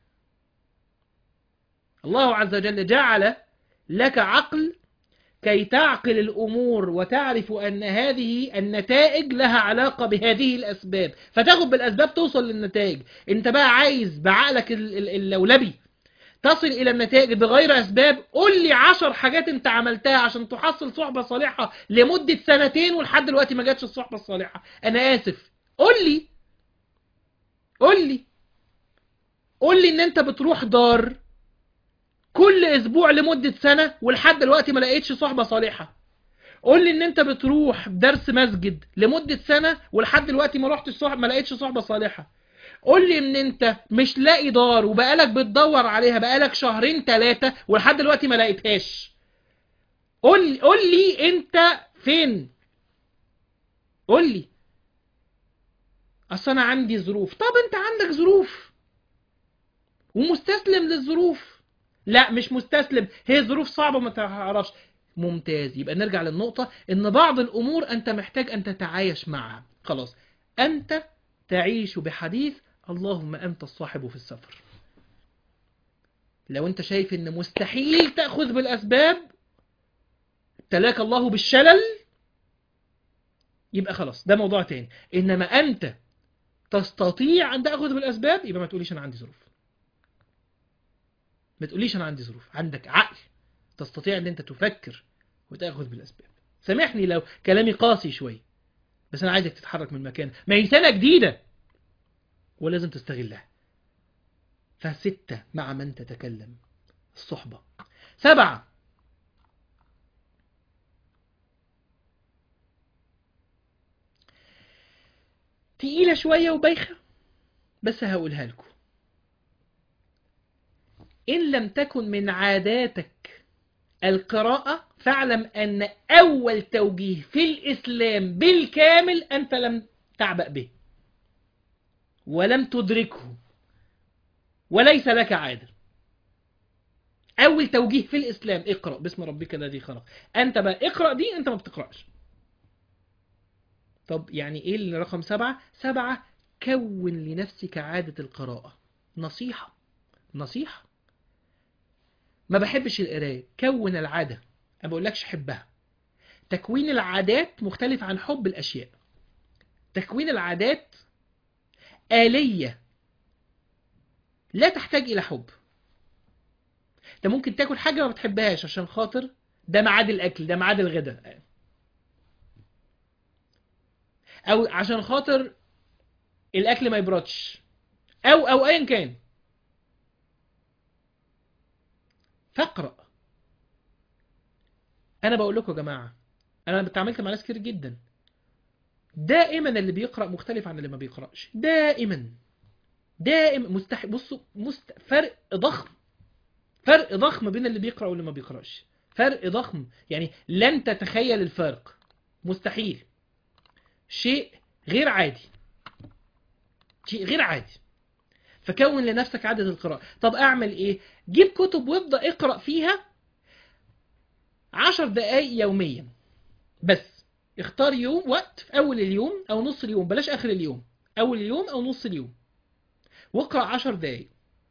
الله عز وجل جعل لك عقل كي تعقل الأمور وتعرف أن هذه النتائج لها علاقة بهذه الأسباب، فتاخد بالأسباب توصل للنتائج. انت بقى عايز بعقلك اللولبي تصل إلى النتائج بغير أسباب؟ قول لي عشر حاجات انت عملتها عشان تحصل صحبة صالحة لمدة سنتين ولحد دلوقتي ما جاتش الصحبة الصالحة. أنا آسف، قول لي قول لي قول لي ان انت بتروح دار كل اسبوع لمدة سنة ولحد دلوقتي ما لقيتش صحبة صالحة. قول لي ان انت بتروح درس مسجد لمدة سنة ولحد دلوقتي ما رحتش صحبة، ما لقيتش صحبة صالحة. قول لي ان انت مش لاقي دار وبقالك بتدور عليها بقالك شهرين ثلاثة ولحد دلوقتي ما لقيتهاش. قول لي قول لي انت فين؟ قول لي اصل انا عندي ظروف. طب انت عندك ظروف ومستسلم للظروف؟ لا مش مستسلم، هي ظروف صعبة ما تعرفش. ممتاز، يبقى نرجع للنقطة ان بعض الامور انت محتاج ان تتعايش معها. خلاص، انت تعيش بحديث اللهم انت الصاحب في السفر. لو انت شايف ان مستحيل تأخذ بالاسباب، ابتلاك الله بالشلل، يبقى خلاص ده موضوع تاني. انما انت تستطيع ان تأخذ بالاسباب، يبقى ما تقوليش انا عندي ظروف. ما تقوليش انا عندي ظروف، عندك عقل تستطيع ان انت تفكر وتأخذ بالاسباب. سامحني لو كلامي قاسي شوي، بس انا عايزك تتحرك من مكانك. ما هي سنة جديدة ولازم تستغلها. فستة، مع من تتكلم؟ الصحبة. سبعة، تقيلة شوية وبايخة بس هقولها لكم. إن لم تكن من عاداتك القراءة فاعلم أن أول توجيه في الإسلام بالكامل أنت لم تعبأ به ولم تدركه وليس لك عادة. اول توجيه في الاسلام اقرأ باسم ربك الذي خلق. انت بقى اقرأ دي انت ما بتقرأش. طب يعني ايه اللي رقم سبعة؟ سبعة، كون لنفسك عادة القراءة. نصيحة نصيحة ما بحبش القراية، كون العادة. ما بقولكش حبها. تكوين العادات مختلف عن حب الاشياء. تكوين العادات آلية لا تحتاج الى حب. انت ممكن تاكل حاجة ما بتحبهاش عشان خاطر ده ميعاد الاكل، ده ميعاد الغداء، او عشان خاطر الاكل ما يبردش، او او ايا كان. فاقرأ. انا بقول لكم يا جماعة، انا اتعاملت مع ناس كتير جدا، دائما اللي بيقرأ مختلف عن اللي ما بيقرأش. دائما دائما مستحيل. بصوا مست... فرق ضخم، فرق ضخم بين اللي بيقرأ واللي ما بيقرأش. فرق ضخم، يعني لن تتخيل الفرق. مستحيل. شيء غير عادي، شيء غير عادي. فكون لنفسك عادة القراءة. طب اعمل ايه؟ جيب كتب وابدأ اقرأ فيها عشر دقايق يوميا بس. اختار يوم وقت في اول اليوم او نص اليوم، بلاش اخر اليوم، اول اليوم او نص اليوم، واقرأ عشر دقايق.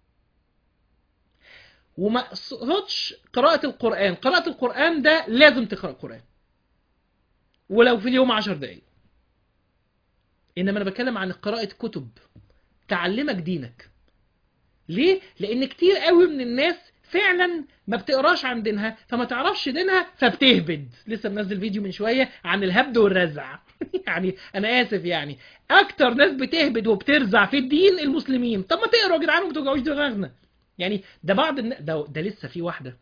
وما قصدش قراءة القرآن. قراءة القرآن ده لازم تقرأ القرآن ولو في اليوم عشر دقايق. انما انا بتكلم عن قراءة كتب تعلمك دينك. ليه؟ لان كتير قوي من الناس فعلا ما بتقراش عن دينها، فما تعرفش دينها فبتهبد. لسه منزل فيديو من شوية عن الهبد والرزع. يعني انا اسف، يعني اكتر ناس بتهبد وبترزع في الدين المسلمين. طب ما تقروا يا جدعان وما توجعوش دماغنا. يعني ده بعض الن... ده, ده لسه في واحدة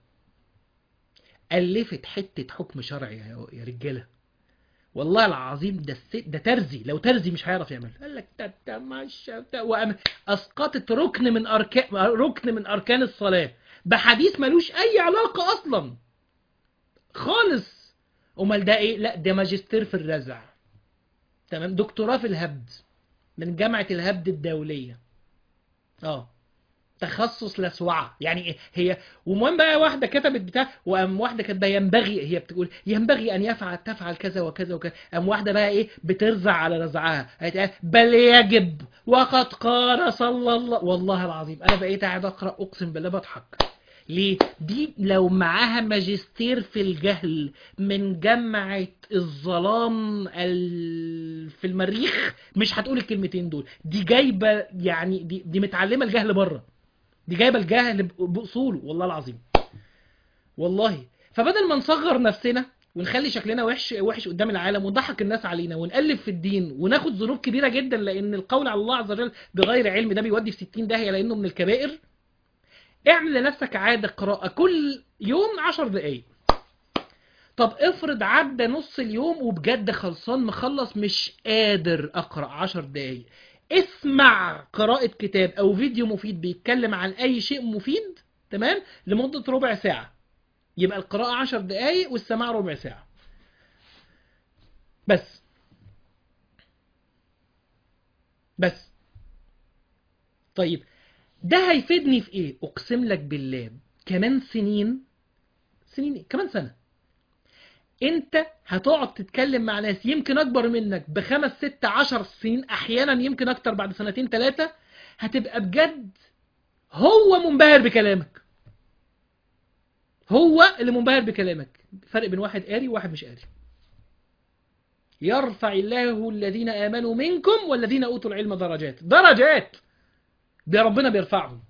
ألفت حتة حكم شرعي يا يا رجالة، والله العظيم ده الست ده ترزي، لو ترزي مش هيعرف يعمل. قال لك تتمشى وأم... اسقطت ركن من اركان ركن من اركان الصلاة بحديث ملوش اي علاقة اصلا خالص. امال ده ايه؟ لا ده ماجستير في الرزع. تمام، دكتوراه في الهبد من جامعة الهبد الدولية. اه تخصص لسوعة يعني إيه هي. ومهم بقى واحدة كتبت بتاع، وقام واحدة كاتبه ينبغي، هي بتقول ينبغي أن يفعل تفعل كذا وكذا وكذا. قام واحدة بقى إيه بترزع على رزعها، هتقول بل يجب وقد قال صلى الله. والله العظيم أنا بقيت قاعد أقرأ أقسم بالله بضحك. ليه؟ دي لو معاها ماجستير في الجهل من جامعة الظلام ال... في المريخ مش هتقول الكلمتين دول. دي جايبة يعني دي, دي متعلمة الجهل بره، دي جايبه الجهل باصوله. والله العظيم والله. فبدل ما نصغر نفسنا ونخلي شكلنا وحش وحش قدام العالم ونضحك الناس علينا ونقلب في الدين وناخد ذنوب كبيره جدا، لان القول على الله عز وجل بغير علم ده بيودي في ستين داهيه لانه من الكبائر. اعمل لنفسك عاده قراءه كل يوم عشر دقائق. طب افرض عدى نص اليوم وبجد خلصان مخلص مش قادر اقرا عشر دقائق، اسمع قراءة كتاب او فيديو مفيد بيتكلم عن اي شيء مفيد، تمام، لمدة ربع ساعة. يبقى القراءة عشر دقائق والسماع ربع ساعة بس. بس طيب ده هيفيدني في ايه؟ اقسم لك بالله كمان سنين، سنين إيه؟ كمان سنة انت هتقعد تتكلم مع ناس يمكن اكبر منك بخمس ست عشر سنين، احيانا يمكن اكتر بعد سنتين ثلاثة، هتبقى بجد هو منبهر بكلامك. هو اللي منبهر بكلامك. فرق بين واحد قاري وواحد مش قاري. يرفع الله الذين آمنوا منكم والذين أوتوا العلم درجات. درجات ده ربنا بيرفعهم.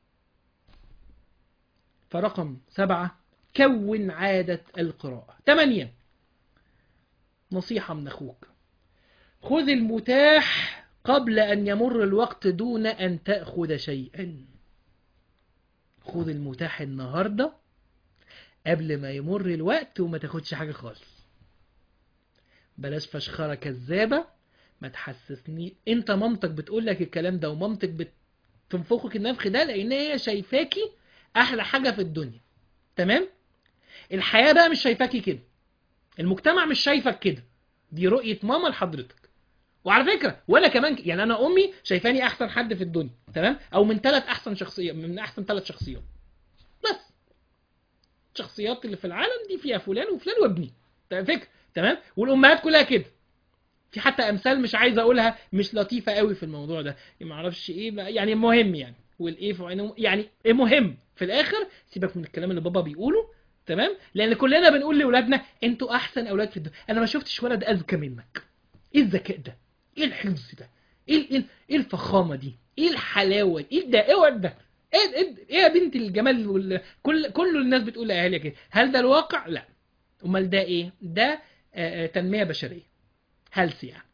فرقم سبعة كون عادة القراءة. ثمانية، نصيحة من أخوك، خذ المتاح قبل أن يمر الوقت دون أن تأخذ شيئا. خذ المتاح النهاردة قبل ما يمر الوقت وما تاخدش حاجة خالص. بلاش فشخرة كذابة. ما تحسسني انت مامتك بتقول لك الكلام ده ومامتك بتنفخك النفخ ده لان هي شايفاكي احلى حاجة في الدنيا. تمام؟ الحياة بقى مش شايفاكي كده، المجتمع مش شايفك كده، دي رؤية ماما لحضرتك. وعلى فكره ولا كمان ك- يعني انا امي شايفاني احسن حد في الدنيا، تمام، او من ثلاث احسن شخصيه، من احسن ثلاث شخصيات بس. الشخصيات اللي في العالم دي فيها فلان وفلان وابني، تمام، فكره، تمام، والامهات كلها كده. في حتى امثال مش عايز اقولها، مش لطيفه قوي في الموضوع ده، ما اعرفش ايه بقى، يعني مهم يعني، والايه في عينهم يعني، المهم في الاخر سيبك من الكلام اللي بابا بيقوله، تمام، لان كلنا بنقول لاولادنا انتوا احسن اولاد في الدنيا. انا ما شفتش ولد اذكى منك. ايه الذكاء ده؟ ايه الحفظ ده؟ ايه ايه ايه الفخامه دي؟ ايه الحلاوه دي؟ ايه ده؟ ايه ورد ده؟ ايه ايه ايه يا بنت الجمال وال... كل كل الناس بتقول لاهاليها كده. هل ده الواقع؟ لا. امال ده ايه؟ ده آه، آه، تنميه بشريه، هلس يعني،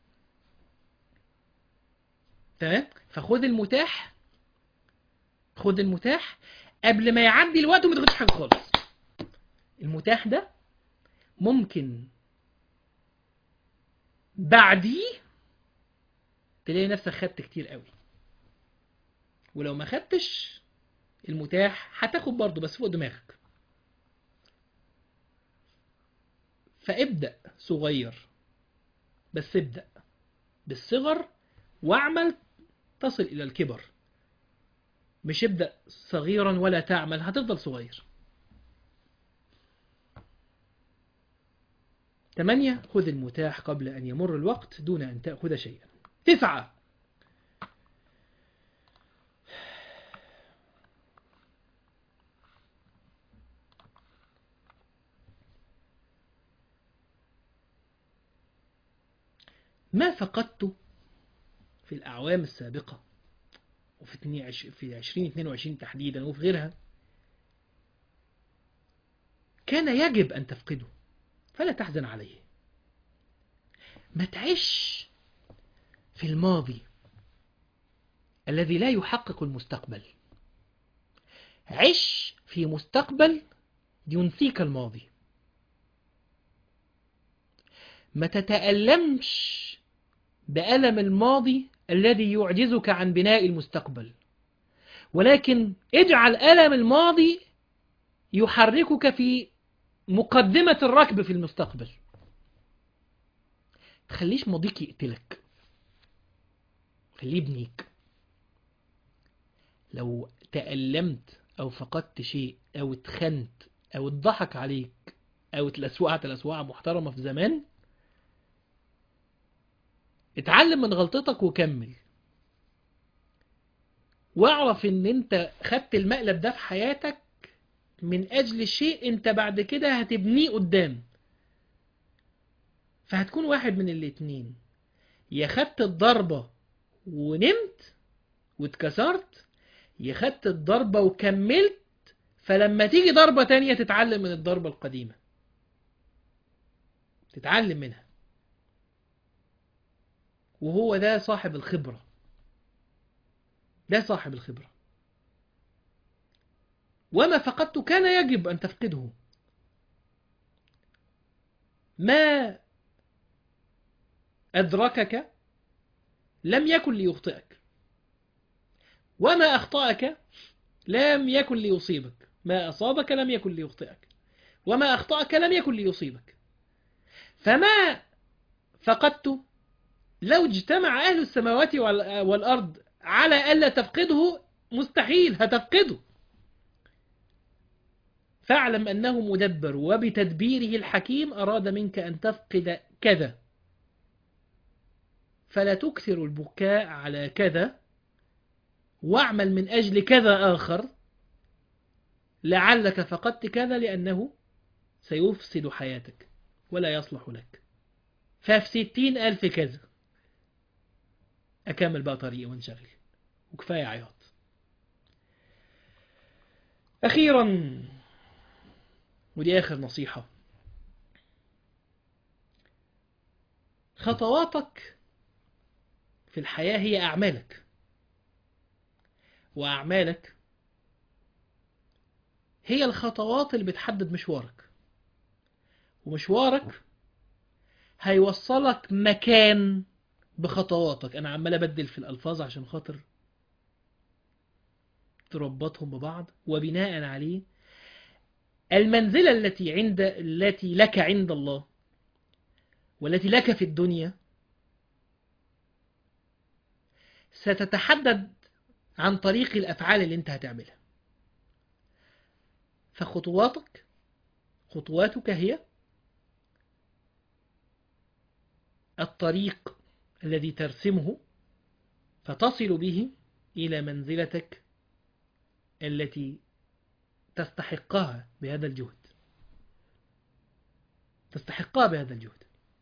تمام. فخد المتاح، خد المتاح قبل ما يعدي الوقت وما تاخدش حاجه خالص. المتاح ده ممكن بعديه تلاقي نفسك خدت كتير قوي، ولو ما خدتش المتاح هتاخد برضه بس فوق دماغك. فابدأ صغير، بس ابدأ بالصغر واعمل تصل إلى الكبر. مش ابدأ صغيرا ولا تعمل، هتفضل صغير. ثمانية، خذ المتاح قبل أن يمر الوقت دون أن تأخذ شيئا. تسعة، ما فقدت في الأعوام السابقة وفي في عشرين اثنين وعشرين تحديدا وفي غيرها كان يجب أن تفقده، فلا تحزن عليه. ما تعيش في الماضي الذي لا يحقق المستقبل. عش في مستقبل ينسيك الماضي. ما تتألمش بألم الماضي الذي يعجزك عن بناء المستقبل، ولكن اجعل ألم الماضي يحركك في مقدمة الركب في المستقبل. تخليش ماضيك يقتلك، خليه يبنيك. لو تألمت أو فقدت شيء أو اتخنت أو اتضحك عليك أو اتلسوعت لسوعة محترمة في زمان، اتعلم من غلطتك وكمل، واعرف ان انت خدت المقلب ده في حياتك من اجل شيء انت بعد كده هتبنيه قدام. فهتكون واحد من الاتنين، يا خدت الضربة ونمت واتكسرت، يا خدت الضربة وكملت، فلما تيجي ضربة تانية تتعلم من الضربة القديمة، تتعلم منها. وهو ده صاحب الخبرة، ده صاحب الخبرة. وما فقدت كان يجب أن تفقده. ما أدركك لم يكن ليخطئك، وما أخطأك لم يكن ليصيبك. ما أصابك لم يكن ليخطئك، وما أخطأك لم يكن ليصيبك. فما فقدت لو اجتمع أهل السماوات والأرض على ألا تفقده مستحيل هتفقده. فاعلم أنه مدبر، وبتدبيره الحكيم أراد منك أن تفقد كذا، فلا تكثر البكاء على كذا، واعمل من أجل كذا آخر لعلك فقدت كذا، لأنه سيفسد حياتك ولا يصلح لك. ففي ستين ألف كذا أكمل بقى طريقي وانشغل، وكفاية عياط. أخيرا، ودي آخر نصيحة، خطواتك في الحياة هي أعمالك، وأعمالك هي الخطوات اللي بتحدد مشوارك، ومشوارك هيوصلك مكان بخطواتك. أنا عمال أبدل في الألفاظ عشان خاطر تربطهم ببعض، وبناء عليه المنزلة التي عند التي لك عند الله والتي لك في الدنيا ستتحدد عن طريق الأفعال اللي انت هتعملها. فخطواتك خطواتك هي الطريق الذي ترسمه فتصل به إلى منزلتك التي تستحقها بهذا الجهد تستحقها بهذا الجهد.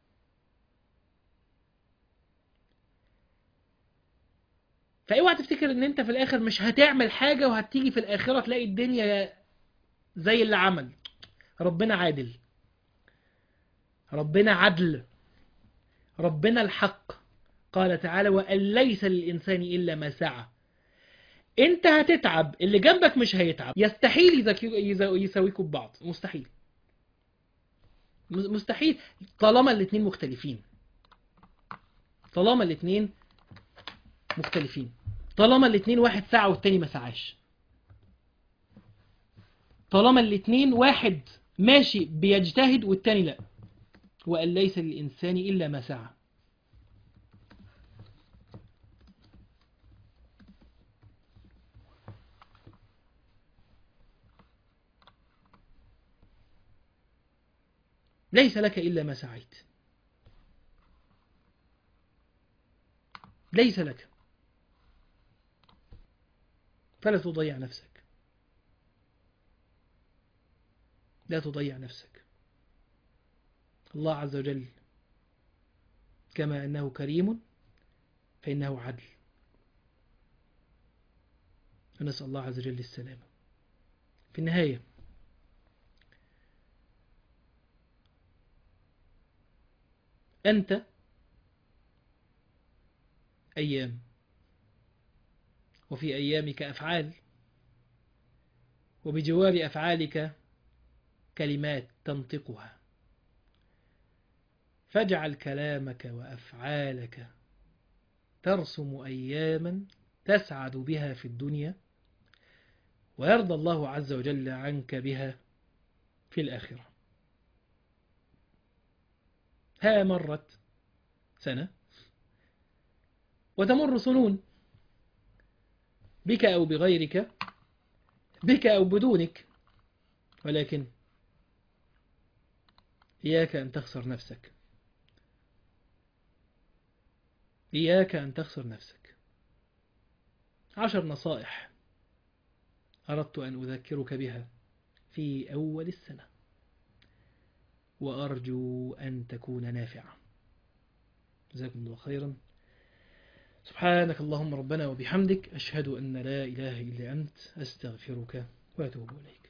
فاوعى تفتكر ان انت في الاخر مش هتعمل حاجة وهتيجي في الاخرة تلاقي الدنيا زي اللي عمل. ربنا عادل، ربنا عدل، ربنا الحق. قال تعالى وأن ليس للإنسان إلا ما سعى. انت هتتعب، اللي جنبك مش هيتعب. يستحيل يساويكوا ببعض، مستحيل مستحيل طالما الاثنين مختلفين طالما الاثنين مختلفين طالما الاثنين واحد سعى والتاني ما سعاش، طالما الاثنين واحد ماشي بيجتهد والتاني لا. وأن ليس للإنسان إلا ما سعى. ليس لك إلا ما سعيت، ليس لك، فلا تضيع نفسك، لا تضيع نفسك. الله عز وجل كما أنه كريم فإنه عدل، ونسأل الله عز وجل السلامة. في النهاية أنت أيام، وفي أيامك أفعال، وبجوار أفعالك كلمات تنطقها. فاجعل كلامك وأفعالك ترسم أياما تسعد بها في الدنيا، ويرضى الله عز وجل عنك بها في الآخرة. ها مرت سنة وتمر سنون، بك أو بغيرك، بك أو بدونك، ولكن إياك أن تخسر نفسك، إياك أن تخسر نفسك. عشر نصائح أردت أن أذكرك بها في أول السنة، وأرجو أن تكون نافعة. جزاكم الله خيرا. سبحانك اللهم ربنا وبحمدك، أشهد أن لا إله إلا أنت، أستغفرك وأتوب إليك.